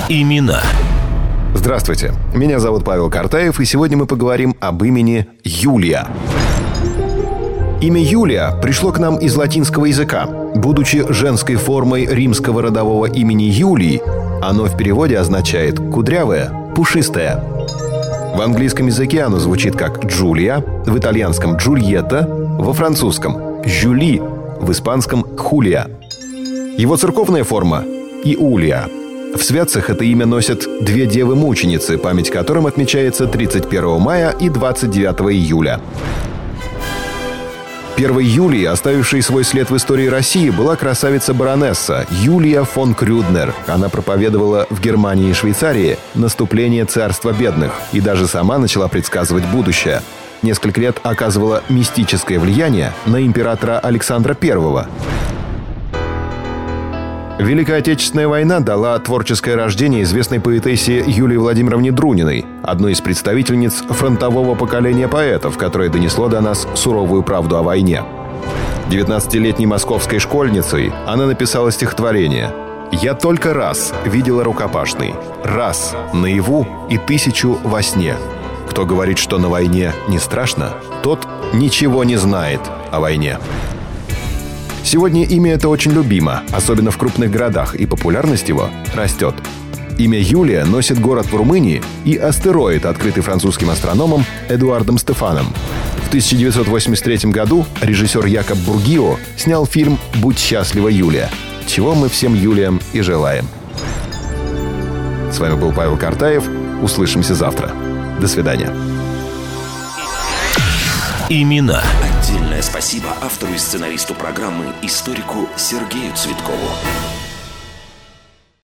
Имена. Здравствуйте, меня зовут Павел Картаев, и сегодня мы поговорим об имени Юлия. Имя Юлия пришло к нам из латинского языка. Будучи женской формой римского родового имени Юлии, оно в переводе означает «кудрявая», «пушистая». В английском языке оно звучит как Джулия, в итальянском Джульетта, во французском Жюли, в испанском Хулия. Его церковная форма – Иулия. В святцах это имя носят две девы-мученицы, память которым отмечается 31 мая и 29 июля. Первой Юлией, оставившей свой след в истории России, была красавица-баронесса Юлия фон Крюднер. Она проповедовала в Германии и Швейцарии наступление царства бедных и даже сама начала предсказывать будущее. Несколько лет оказывала мистическое влияние на императора Александра I. Великая Отечественная война дала творческое рождение известной поэтессе Юлии Владимировне Друниной, одной из представительниц фронтового поколения поэтов, которое донесло до нас суровую правду о войне. 19-летней московской школьницей она написала стихотворение «Я только раз видела рукопашный, раз наяву и 1000 во сне. Кто говорит, что на войне не страшно, тот ничего не знает о войне». Сегодня имя это очень любимо, особенно в крупных городах, и популярность его растет. Имя Юлия носит город в Румынии и астероид, открытый французским астрономом Эдуардом Стефаном. В 1983 году режиссер Якоб Бургио снял фильм «Будь счастлива, Юлия», чего мы всем Юлиям и желаем. С вами был Павел Картаев. Услышимся завтра. До свидания. Имена. Отдельное спасибо автору и сценаристу программы, историку Сергею Цветкову.